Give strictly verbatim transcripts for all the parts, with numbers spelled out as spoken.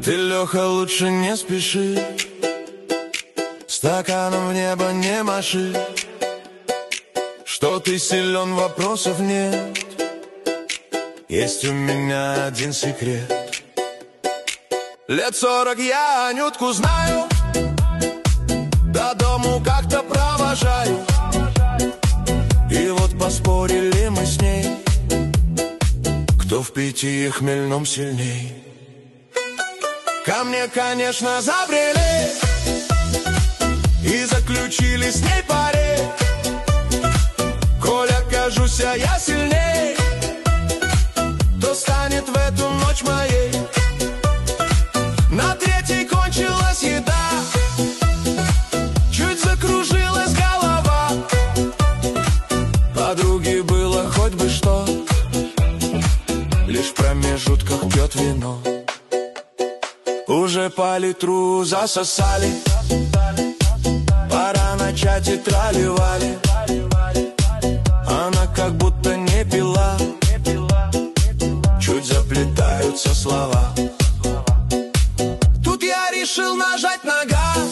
Ты, Леха, лучше не спеши, стаканом в небо не маши. Что ты силен, вопросов нет. Есть у меня один секрет. Лет сорок я Анютку знаю, до дому как-то провожаю. И вот поспорили мы с ней, кто в питье хмельном сильней. Ко мне, конечно, забрели и заключили с ней пари. Коли окажусь я сильней, то станет в эту ночь моей. На третьей кончилась еда, чуть закружилась голова. Подруге было хоть бы что, лишь в промежутках пьет вино. Уже по литру засосали, пора начать и трали-вали. Она как будто не пила, чуть заплетаются слова. Тут я решил нажать на газ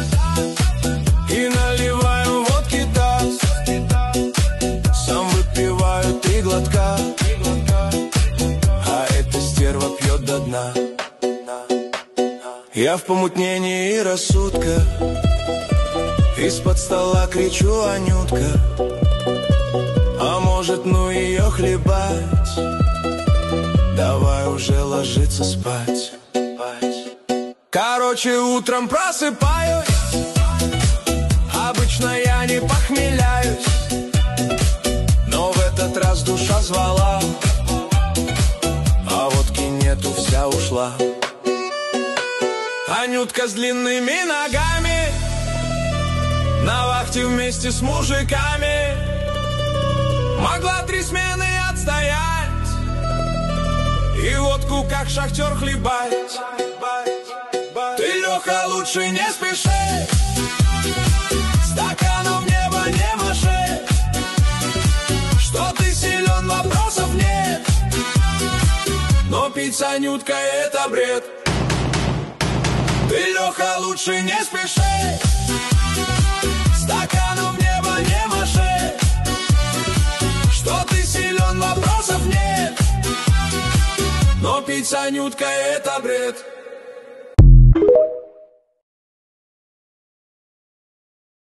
и наливаю водки таз. Сам выпиваю три глотка, а эта стерва пьет до дна. Я в помутнении рассудка, из-под стола кричу: Анютка, а может, ну ее хлебать, давай уже ложиться спать. Короче, утром просыпаюсь, обычно я не похмеляюсь, но в этот раз душа звала, а водки нету, вся ушла. Анютка с длинными ногами на вахте вместе с мужиками могла три смены отстоять и водку как шахтер хлебать. Ты, Леха, лучше не спеши, стаканом в небо не маши. Что ты силен, вопросов нет, но пить с Анюткой это бред. Ты, Леха, лучше не спеши, стаканом в небо не маши. Что ты силен, вопросов нет, но пить с Анюткой это бред.